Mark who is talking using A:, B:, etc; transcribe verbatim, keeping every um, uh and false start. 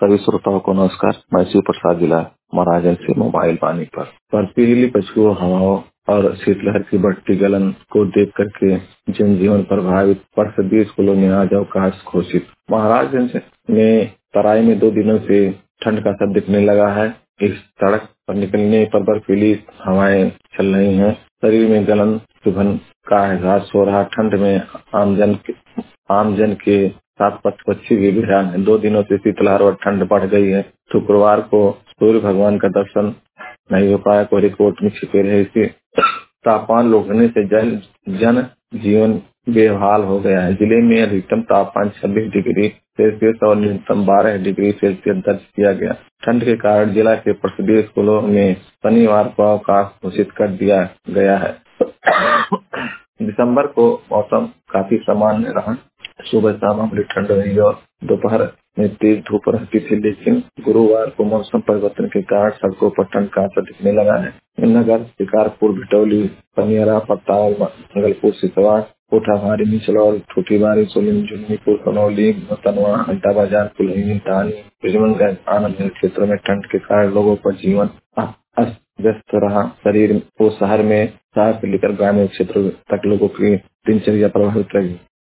A: सभी श्रोताओं को नमस्कार। मैं शिव प्रसाद जिला महाराजगंज से मोबाइल पानी पर बर्फीली पछुओं हवाओं और शीतलहर की बढ़ती गलन को देख करके जनजीवन प्रभावित प्रदेश स्कूलों में आज अवकाश घोषित। महाराजगंज में तराई में दो दिनों से ठंड का असर दिखने लगा है। इस सड़क पर निकलने पर बर्फीली हवाएं चल रही हैं। शरीर में गलन चुभन का एहसास हो रहा। ठंड में आमजन आमजन के साथ पशु पक्षी भी हैरान है। दो दिनों से शीतलहर और ठंड बढ़ गई है। शुक्रवार को सूर्य भगवान का दर्शन नहीं हो पाया। कोहरे कोट में छिपे रहे। इसी तापमान लौटने से जन जन जीवन बेहाल हो गया है। जिले में अधिकतम तापमान छब्बीस डिग्री सेल्सियस और न्यूनतम बारह डिग्री सेल्सियस दर्ज किया गया। ठंड के कारण जिला के प्रसिद्ध स्कूलों में शनिवार को अवकाश घोषित कर दिया गया है। दिसंबर को मौसम काफी सामान्य रहा। सुबह शाम मामूली ठंड रही और दोपहर में तेज धूप रहती थी, लेकिन गुरुवार को मौसम परिवर्तन के कारण सड़कों पर ठंड का असर दिखने लगा है। नगर, शिकारपुर, भिटौली, पनियरा, पताल, मंगलपुर, सिसवा, कोठाभारी, निचलौल, छोटीबारी, सोलिन, जुन्नीपुर, कनौली, तनवा, अड्डा बाजार, कुल्हिनी, टानी, बिजमनगंज, आनंद क्षेत्रों में ठंड के कारण लोगों का जीवन अस्त व्यस्त रहा। शरीर को शहर में शहर से लेकर ग्रामीण क्षेत्रों तक लोगों की दिनचर्या प्रभावित रही।